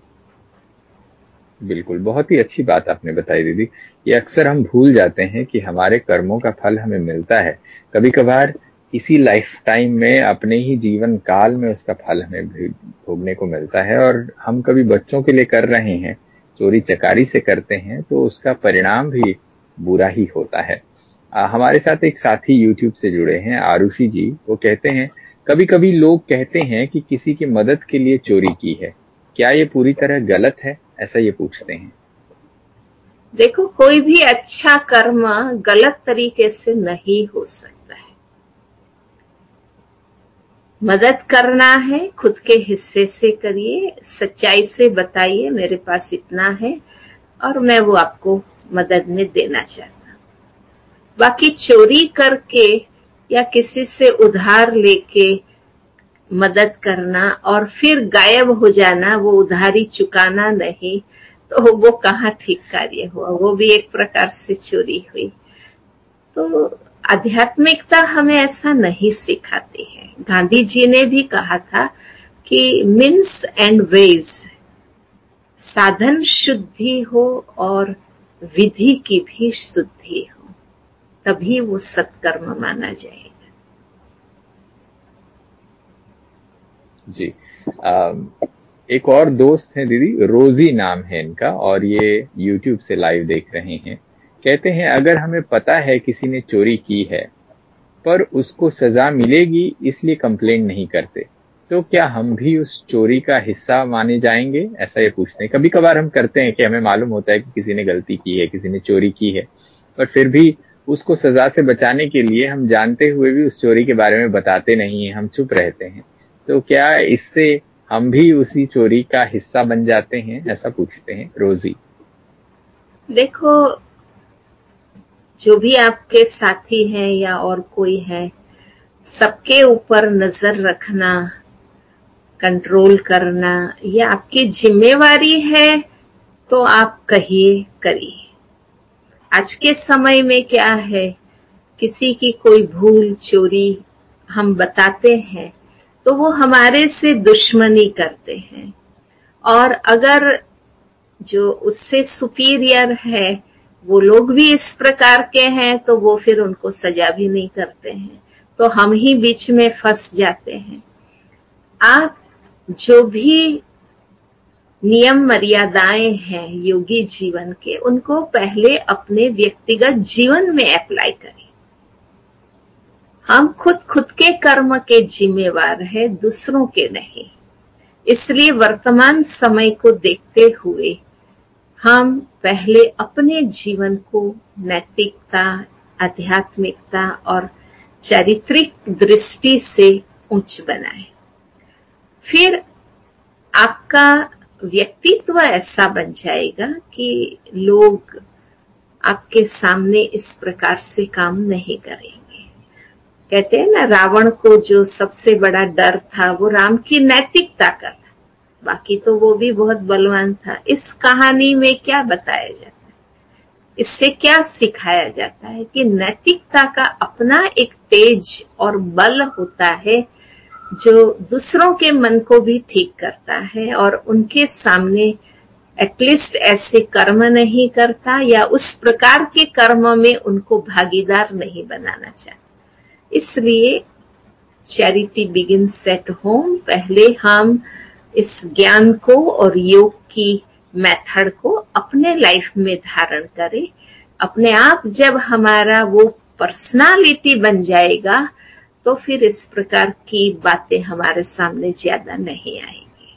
बिल्कुल, बहुत ही अच्छी बात आपने बताई दीदी। ये अक्सर हम भूल जाते हैं कि हमारे कर्मों का फल हमें मिलता है, कभी कभार इसी लाइफ टाइम में, अपने ही जीवन काल में उसका फल हमें भोगने को मिलता है। और हम कभी बच्चों के लिए कर रहे हैं, चोरी चकारी से करते हैं, तो उसका परिणाम भी बुरा ही होता है। हमारे साथ एक साथी यूट्यूब से जुड़े हैं, आरुषि जी। वो कहते हैं, कभी कभी लोग कहते हैं कि किसी की मदद के लिए चोरी की है, क्या ये पूरी तरह गलत है? ऐसा ये पूछते हैं। देखो, कोई भी अच्छा कर्म गलत तरीके से नहीं हो सकता है। मदद करना है, खुद के हिस्से से करिए, सच्चाई से बताइए मेरे पास इतना है और मैं वो आपको मदद में देना चाहता हूँ। बाकी चोरी करके या किसी से उधार लेके मदद करना और फिर गायब हो जाना, वो उधारी चुकाना नहीं, तो वो कहाँ ठीक कार्य हुआ, वो भी एक प्रकार से चोरी हुई। तो आध्यात्मिकता हमें ऐसा नहीं सिखाती है। गांधी जी ने भी कहा था कि मीन्स एंड वेज, साधन शुद्धि हो और विधि की भी शुद्धि हो, तभी वो सत्कर्म माना जाएगा। जी। एक और दोस्त है दीदी, रोजी नाम है इनका, और ये यूट्यूब से लाइव देख रहे हैं। कहते हैं अगर हमें पता है किसी ने चोरी की है पर उसको सजा मिलेगी इसलिए कंप्लेंट नहीं करते, तो क्या हम भी उस चोरी का हिस्सा माने जाएंगे? ऐसा ये पूछते हैं। कभी कभार हम करते हैं कि हमें मालूम होता है कि किसी ने गलती की है, किसी ने चोरी की है, पर फिर भी उसको सजा से बचाने के लिए हम जानते हुए भी उस चोरी के बारे में बताते नहीं है, हम चुप रहते हैं। तो क्या इससे हम भी उसी चोरी का हिस्सा बन जाते हैं? ऐसा पूछते हैं रोजी। देखो, जो भी आपके साथी हैं या और कोई है, सबके ऊपर नजर रखना, कंट्रोल करना, ये आपकी जिम्मेवारी है, तो आप कहिए, करिए। आज के समय में क्या है, किसी की कोई भूल चोरी हम बताते हैं तो वो हमारे से दुश्मनी करते हैं, और अगर जो उससे सुपीरियर है वो लोग भी इस प्रकार के हैं तो वो फिर उनको सजा भी नहीं करते हैं, तो हम ही बीच में फंस जाते हैं। आप जो भी नियम मर्यादाएं हैं योगी जीवन के, उनको पहले अपने व्यक्तिगत जीवन में अप्लाई करें। हम खुद के कर्म के जिम्मेवार हैं, दूसरों के नहीं। इसलिए वर्तमान समय को देखते हुए हम पहले अपने जीवन को नैतिकता, आध्यात्मिकता और चारित्रिक दृष्टि से उच्च बनाएं। फिर आपका व्यक्तित्व ऐसा बन जाएगा कि लोग आपके सामने इस प्रकार से काम नहीं करेंगे। कहते हैं ना, रावण को जो सबसे बड़ा डर था वो राम की नैतिकता का था, बाकी तो वो भी बहुत बलवान था। इस कहानी में क्या बताया जाता है, इससे क्या सिखाया जाता है कि नैतिकता का अपना एक तेज और बल होता है जो दूसरों के मन को भी ठीक करता है और उनके सामने एटलीस्ट ऐसे कर्म नहीं करता या उस प्रकार के कर्म में उनको भागीदार नहीं बनाना चाहता। इसलिए चैरिटी बिगिंस एट होम। पहले हम इस ज्ञान को और योग की मेथड को अपने लाइफ में धारण करें। अपने आप जब हमारा वो पर्सनालिटी बन जाएगा तो फिर इस प्रकार की बातें हमारे सामने ज्यादा नहीं आएंगी।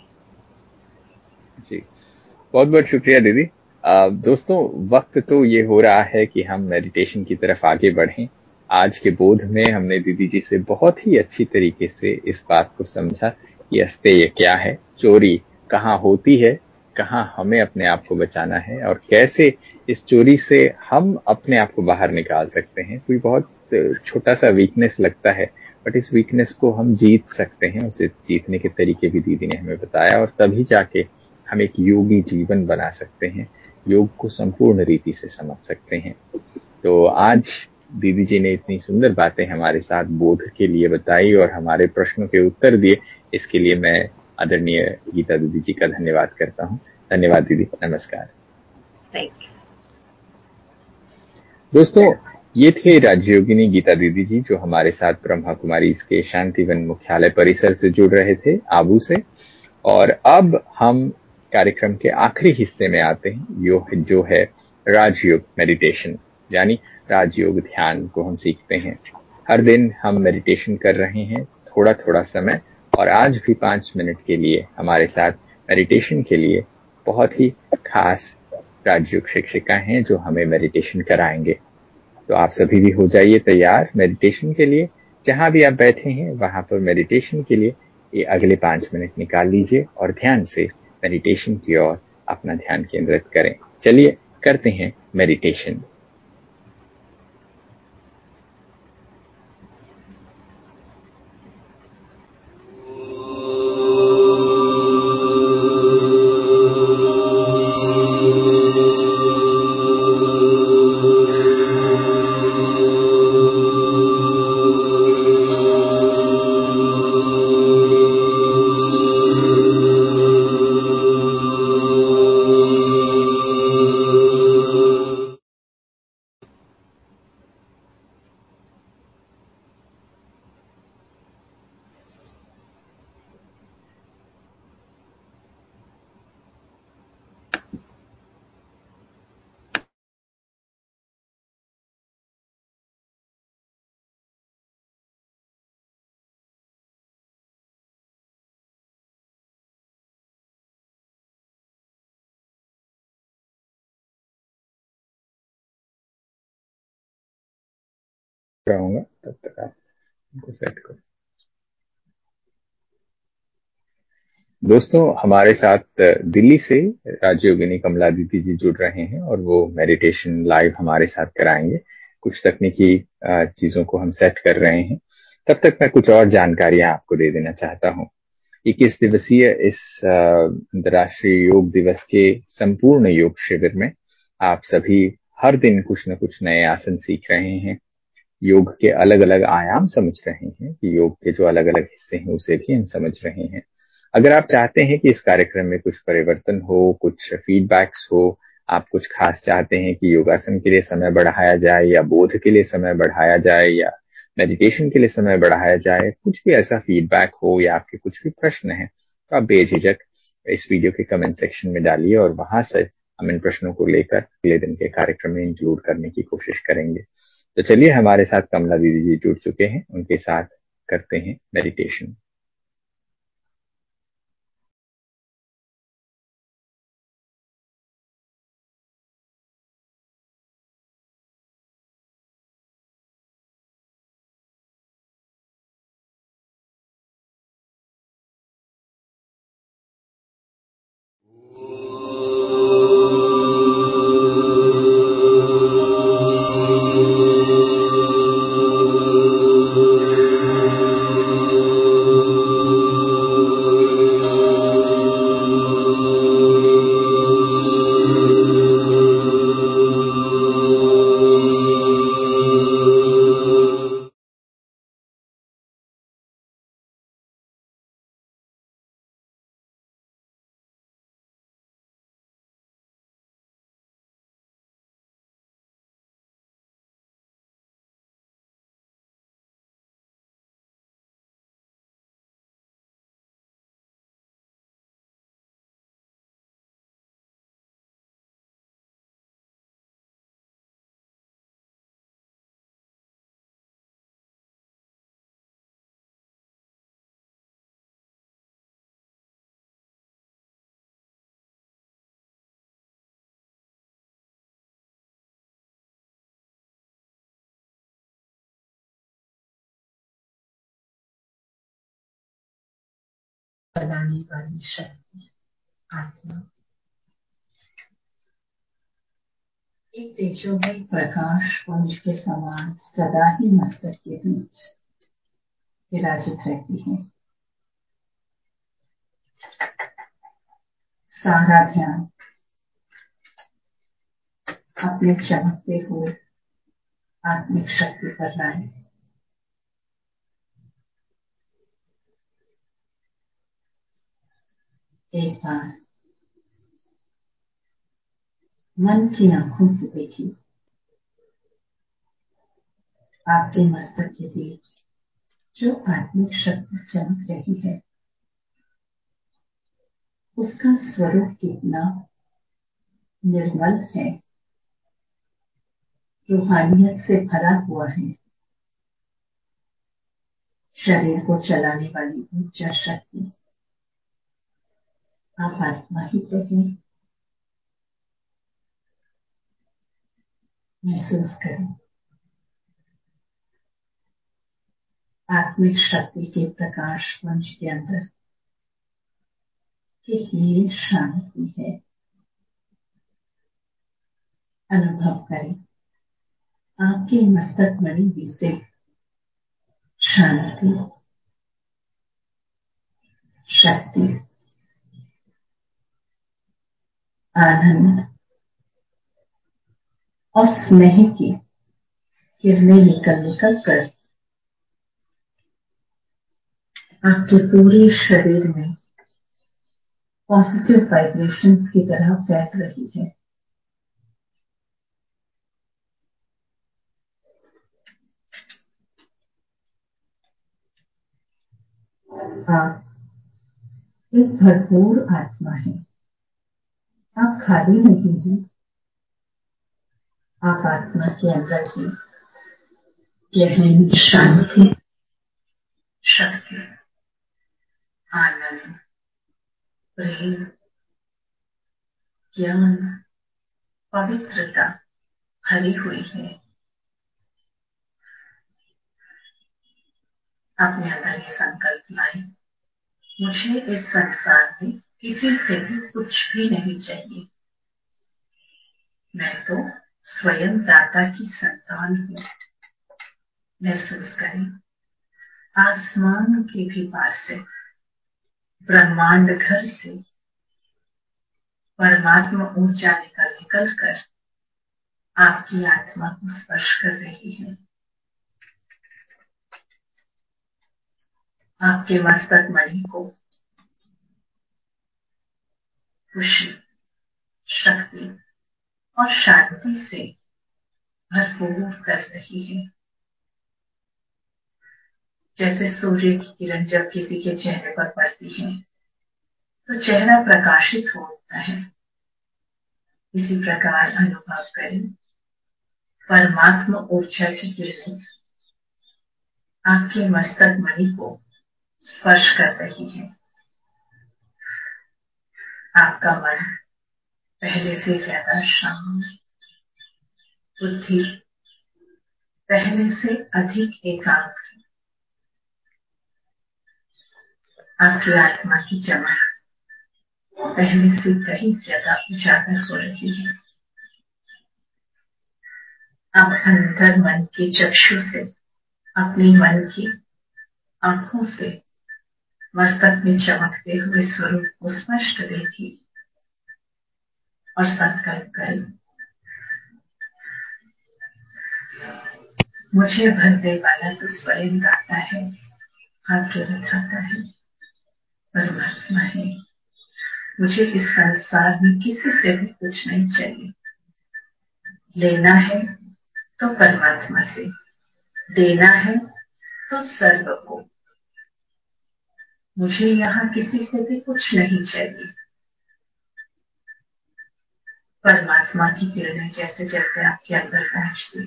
जी, बहुत बहुत शुक्रिया दीदी। दोस्तों, वक्त तो ये हो रहा है कि हम मेडिटेशन की तरफ आगे बढ़ें। आज के बोध में हमने दीदी जी से बहुत ही अच्छी तरीके से इस बात को समझा कि अस्तेय क्या है, चोरी कहाँ होती है, कहाँ हमें अपने आप को बचाना है, और कैसे इस चोरी से हम अपने आप को बाहर निकाल सकते हैं। कोई बहुत छोटा सा वीकनेस लगता है, बट इस वीकनेस को हम जीत सकते हैं। उसे जीतने के तरीके भी दीदी ने हमें बताया, और तभी जाके हम एक योगी जीवन बना सकते हैं, योग को संपूर्ण रीति से समझ सकते हैं। तो आज दीदी जी ने इतनी सुंदर बातें हमारे साथ बोध के लिए बताई और हमारे प्रश्नों के उत्तर दिए, इसके लिए मैं आदरणीय गीता दीदी जी का धन्यवाद करता हूँ। धन्यवाद दीदी, नमस्कार। Thank you. दोस्तों, ये थे राजयोगिनी गीता दीदी जी, जो हमारे साथ ब्रह्मा कुमारी के शांतिवन मुख्यालय परिसर से जुड़ रहे थे, आबू से। और अब हम कार्यक्रम के आखिरी हिस्से में आते हैं, जो है राजयोग मेडिटेशन, यानी राजयोग ध्यान को हम सीखते हैं। हर दिन हम मेडिटेशन कर रहे हैं थोड़ा थोड़ा समय, और आज भी 5 मिनट के लिए हमारे साथ मेडिटेशन के लिए बहुत ही खास राजयोग शिक्षिका हैं जो हमें मेडिटेशन कराएंगे। तो आप सभी भी हो जाइए तैयार मेडिटेशन के लिए। जहां भी आप बैठे हैं वहां पर मेडिटेशन के लिए ये अगले 5 मिनट निकाल लीजिए और ध्यान से मेडिटेशन की ओर अपना ध्यान केंद्रित करें। चलिए करते हैं मेडिटेशन। रहूंगा तब तक आप इनको सेट करो। दोस्तों, हमारे साथ दिल्ली से राजयोगिनी कमला दीदी जी जुड़ रहे हैं और वो मेडिटेशन लाइव हमारे साथ कराएंगे। कुछ तकनीकी चीजों को हम सेट कर रहे हैं। तब तक मैं कुछ और जानकारियां आपको दे देना चाहता हूं। 21 दिवसीय इस अंतर्राष्ट्रीय योग दिवस के संपूर्ण योग शिविर में आप सभी हर दिन कुछ न कुछ नए आसन सीख रहे हैं, योग के अलग अलग आयाम समझ रहे हैं कि योग के जो अलग अलग हिस्से हैं उसे भी हम समझ रहे हैं। अगर आप चाहते हैं कि इस कार्यक्रम में कुछ परिवर्तन हो, कुछ फीडबैक्स हो, आप कुछ खास चाहते हैं कि योगासन के लिए समय बढ़ाया जाए या बोध के लिए समय बढ़ाया जाए या मेडिटेशन के लिए समय बढ़ाया जाए, कुछ भी ऐसा फीडबैक हो या आपके कुछ भी प्रश्न है तो आप बेझिझक इस वीडियो के कमेंट सेक्शन में डालिए और वहां से हम इन प्रश्नों को लेकर अगले दिन के कार्यक्रम में इंक्लूड करने की कोशिश करेंगे। तो चलिए, हमारे साथ कमला दीदी जी जुड़ चुके हैं, उनके साथ करते हैं मेडिटेशन। बनाने वाली शक्ति आत्मा एक तेजोमय प्रकाश पुंज के समान सदा ही मस्तक के बीच विराजित रहती है। सारा ध्यान अपने चमकते हुए आत्मिक शक्ति पर लाए। एक बार मन की आंखों से देखिए, आपके मस्तक के बीच जो आत्मिक शक्ति चमक रही है उसका स्वरूप कितना निर्मल है, रूहानियत से भरा हुआ है। शरीर को चलाने वाली ऊर्जा शक्ति आप आत्मा ही तो हैं। महसूस करें आत्मिक शक्ति के प्रकाश पुंज के अंदर कितनी शांति है। अनुभव करें आपके मस्तक मणि में से शांति, शक्ति, आनंद और स्नेह की किरणें निकल कर आपके पूरे शरीर में पॉजिटिव वाइब्रेशंस की तरह फैल रही है। आप एक भरपूर आत्मा है। आप खाली नहीं हैं। आप आत्मा के अंदर ही गहरी शांति, शक्ति, आनंद, प्रेम, ज्ञान, पवित्रता भरी हुई है। अपने अंदर ये संकल्प लाए, मुझे इस संसार में किसी से भी कुछ भी नहीं चाहिए। मैं तो स्वयं दाता की संतान हूँ। महसूस करें, आसमान के भी पार से, ब्रह्मांड घर से परमात्मा ऊर्जा निकल कर आपकी आत्मा को स्पर्श कर रही है। आपके मस्तक मणि को खुशी, शक्ति और शांति से भरपूर कर रही है। जैसे सूर्य की किरण जब किसी के चेहरे पर पड़ती है तो चेहरा प्रकाशित होता है। इसी प्रकार अनुभव करें, परमात्मा ऊर्जा की किरणें आपके मस्तक मणि को स्पर्श कर रही है। आपका मन पहले से ज्यादा शांत, बुद्धि पहले से अधिक एकाग्र, आपकी आत्मा की चमक पहले से कहीं ज्यादा उजागर हो रही है। अब अंतर मन के चक्षु से, अपने मन की आंखों से मस्तक में चमकते हुए स्वरूप को स्पष्ट देखिए और संकल्प करें, मुझे भरने वाला तो स्वयं दाता है, भाग्य विधाता है, परमात्मा है। मुझे इस संसार में किसी से भी कुछ नहीं चाहिए। लेना है तो परमात्मा से, देना है तो सर्व को। मुझे यहाँ किसी से भी कुछ नहीं चाहिए। परमात्मा की किरणें जैसे जैसे आपके अंदर पहुंचती,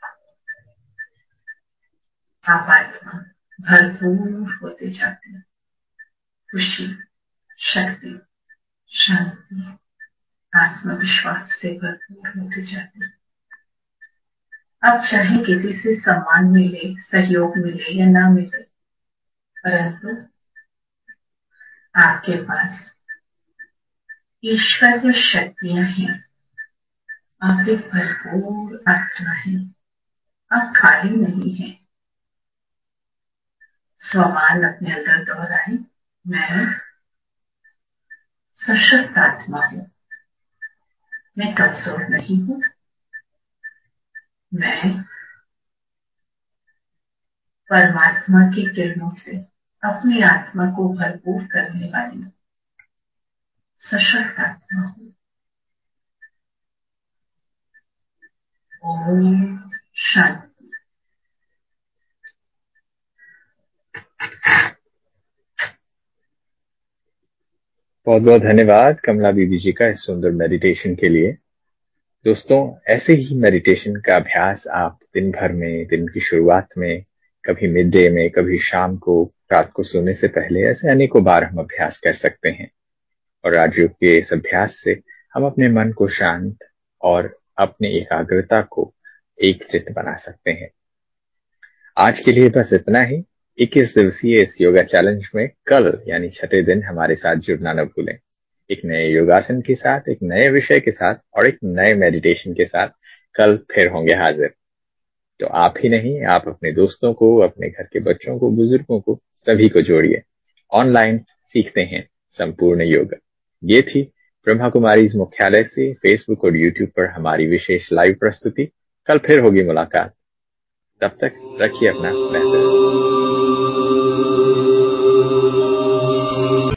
आप आत्मा भरपूर होते जाते, खुशी, शक्ति, शांति, आत्मविश्वास से भरपूर होते जाते। अब चाहे किसी से सम्मान मिले, सहयोग मिले या ना मिले, परंतु आपके पास ईश्वरीय शक्तियां हैं। आप एक भरपूर आत्मा है। आप खाली नहीं है। स्वमान अपने अंदर दोहराए, मैं सशक्त आत्मा हूं। मैं कमजोर नहीं हूं। मैं परमात्मा की किरणों से अपनी आत्मा को भरपूर करने वाली सशक्त आत्मा हूं। ओम शांति। बहुत बहुत धन्यवाद कमला दीदी जी का इस सुंदर मेडिटेशन के लिए। दोस्तों, ऐसे ही मेडिटेशन का अभ्यास आप दिन भर में, दिन की शुरुआत में, कभी मिड डे में, कभी शाम को, रात को सोने से पहले, ऐसे अनेकों बार हम अभ्यास कर सकते हैं। और राजयोग के इस अभ्यास से हम अपने मन को शांत और अपनी एकाग्रता को एकचित्त बना सकते हैं। आज के लिए बस इतना ही। 21 दिवसीय इस योगा चैलेंज में कल यानी छठे दिन हमारे साथ जुड़ना न भूलें। एक नए योगासन के साथ, एक नए विषय के साथ और एक नए मेडिटेशन के साथ कल फिर होंगे हाजिर। तो आप ही नहीं, आप अपने दोस्तों को, अपने घर के बच्चों को, बुजुर्गों को, सभी को जोड़िए। ऑनलाइन सीखते हैं संपूर्ण योग। ये थी ब्रह्मा कुमारीज मुख्यालय से फेसबुक और यूट्यूब पर हमारी विशेष लाइव प्रस्तुति। कल फिर होगी मुलाकात। तब तक रखिए अपना बेहतर।